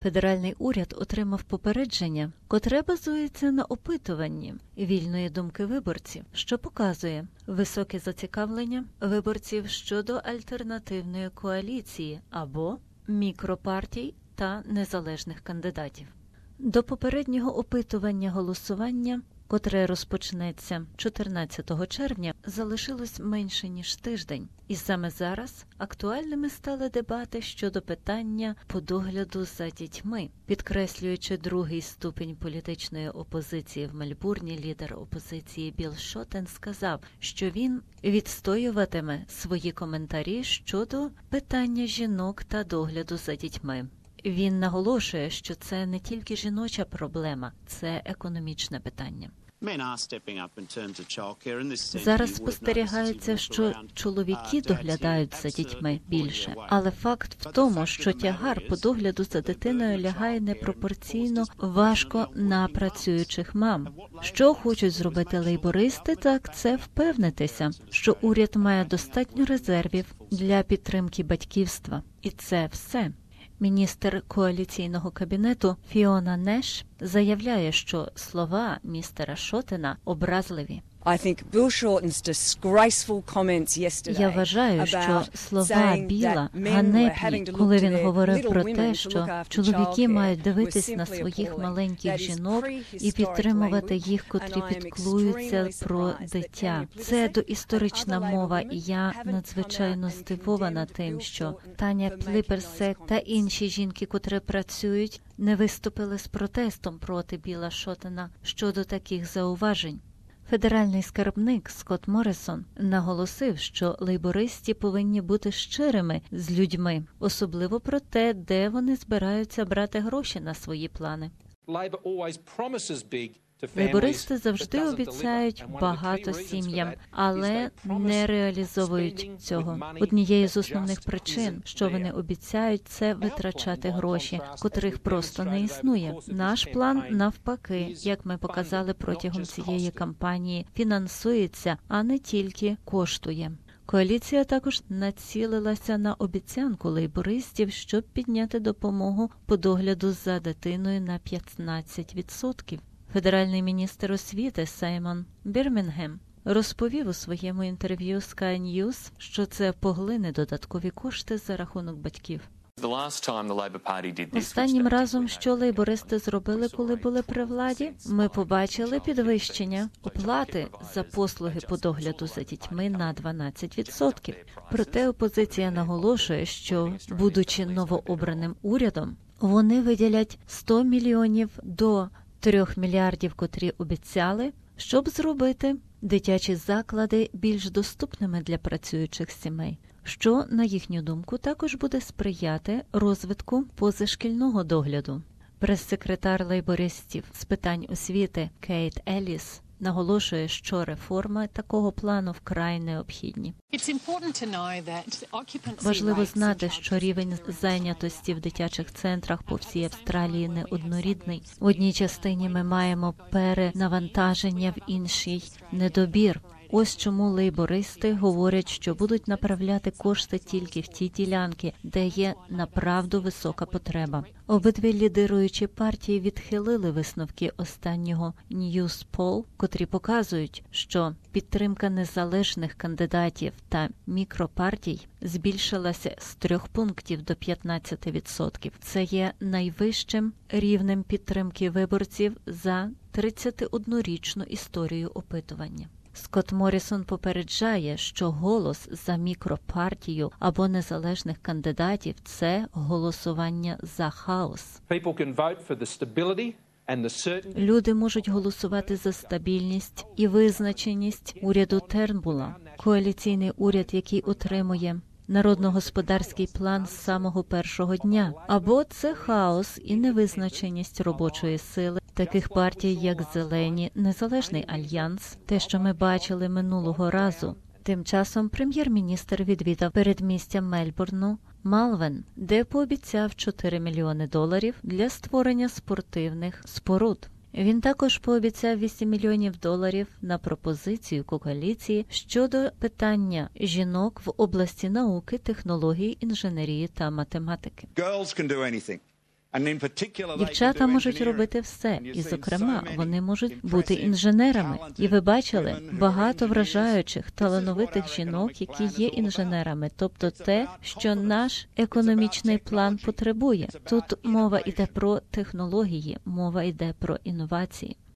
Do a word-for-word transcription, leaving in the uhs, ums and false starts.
Федеральний уряд отримав попередження, котре базується на опитуванні вільної думки виборців, що показує високе зацікавлення виборців щодо альтернативної коаліції або мікропартій та незалежних кандидатів. До попереднього опитування голосування, котре розпочнеться чотирнадцятого червня, залишилось менше ніж тиждень. І саме зараз актуальними стали дебати щодо питання по догляду за дітьми. Підкреслюючи другий ступінь політичної опозиції в Мельбурні, лідер опозиції Білл Шотен сказав, що він відстоюватиме свої коментарі щодо питання жінок та догляду за дітьми. Він наголошує, що це не тільки жіноча проблема, це економічне питання. Зараз спостерігається, що чоловіки доглядають за дітьми більше, але факт в тому, що тягар по догляду за дитиною лягає непропорційно важко на працюючих мам. Що хочуть зробити лейбористи, так це впевнитися, що уряд має достатньо резервів для підтримки батьківства. І це все. Міністр коаліційного кабінету Фіона Неш заявляє, що слова містера Шотена образливі. Я вважаю, що слова Біла ганебні, коли він говорив про те, що чоловіки мають дивитись на своїх маленьких жінок і підтримувати їх, котрі піклуються про дитя. Це доісторична мова, і я надзвичайно здивована тим, що Таня Пліперсек та інші жінки, котрі працюють, не виступили з протестом проти Біла Шотена щодо таких зауважень. Федеральний скарбник Скотт Моррисон наголосив, що лейбористи повинні бути щирими з людьми, особливо про те, де вони збираються брати гроші на свої плани. Лейбористи завжди обіцяють багато сім'ям, але не реалізовують цього. Однією з основних причин, що вони обіцяють, це витрачати гроші, котрих просто не існує. Наш план, навпаки, як ми показали протягом цієї кампанії, фінансується, а не тільки коштує. Коаліція також націлилася на обіцянку лейбористів, щоб підняти допомогу по догляду за дитиною на п'ятнадцять відсотків. Федеральний міністр освіти Саймон Бірмінгем розповів у своєму інтерв'ю Sky News, що це поглине додаткові кошти за рахунок батьків. Останнім разом, що лейбористи зробили, коли були при владі, ми побачили підвищення оплати за послуги по догляду за дітьми на дванадцять відсотків. Проте опозиція наголошує, що, будучи новообраним урядом, вони виділять сто мільйонів до трьох мільярдів, котрі обіцяли, щоб зробити дитячі заклади більш доступними для працюючих сімей, що, на їхню думку, також буде сприяти розвитку позашкільного догляду. Прес-секретар лейбористів з питань освіти Кейт Елліс наголошує, що реформи такого плану вкрай необхідні. Важливо знати, що рівень зайнятості в дитячих центрах по всій Австралії неоднорідний. В одній частині ми маємо перенавантаження, в іншій – недобір. Ось чому лейбористи говорять, що будуть направляти кошти тільки в ті ділянки, де є направду висока потреба. Обидві лідируючі партії відхилили висновки останнього News Poll, котрі показують, що підтримка незалежних кандидатів та мікропартій збільшилася з трьох пунктів до п'ятнадцяти відсотків. Це є найвищим рівнем підтримки виборців за тридцятиоднорічну історію опитування. Скотт Моррисон попереджає, що голос за мікропартію або незалежних кандидатів – це голосування за хаос. Люди можуть голосувати за стабільність і визначеність уряду Тернбула, коаліційний уряд, який утримує народно-господарський план з самого першого дня. Або це хаос і невизначеність робочої сили таких партій, як Зелені, Незалежний альянс, те, що ми бачили минулого разу. Тим часом прем'єр-міністр відвідав передмістя Мельбурну Малвен, де пообіцяв чотири мільйони доларів для створення спортивних споруд. Він також пообіцяв вісім мільйонів доларів на пропозицію коаліції щодо питання жінок в області науки, технологій, інженерії та математики. Дівчата можуть робити все, і, зокрема, вони можуть бути інженерами. І ви бачили багато вражаючих, талановитих жінок, які є інженерами, тобто те, що наш економічний план потребує. Тут мова йде про технології, мова йде про інновації.